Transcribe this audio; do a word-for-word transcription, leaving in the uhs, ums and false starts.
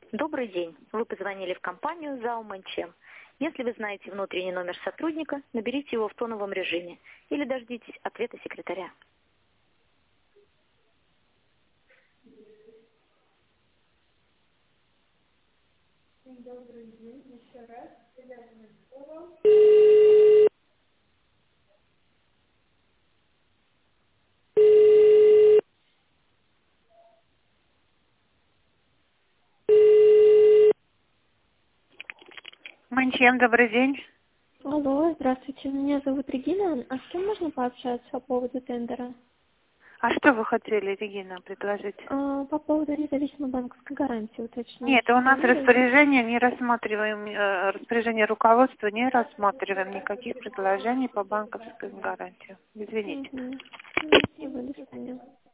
Добрый день. Вы позвонили в компанию Зауманчем. Если вы знаете внутренний номер сотрудника, наберите его в тоновом режиме или дождитесь ответа секретаря. Добрый день, еще раз. Привязанное слово. Манчем, добрый день. Алло, здравствуйте, меня зовут Регина. А с кем можно пообщаться по поводу тендера? А что вы хотели, Регина, предложить? А, по поводу независимой банковской гарантии уточнить. Нет, у нас Звонили? распоряжение не рассматриваем, э, распоряжение руководства не рассматриваем никаких предложений по банковской гарантии. Извините. Угу. Спасибо, до свидания.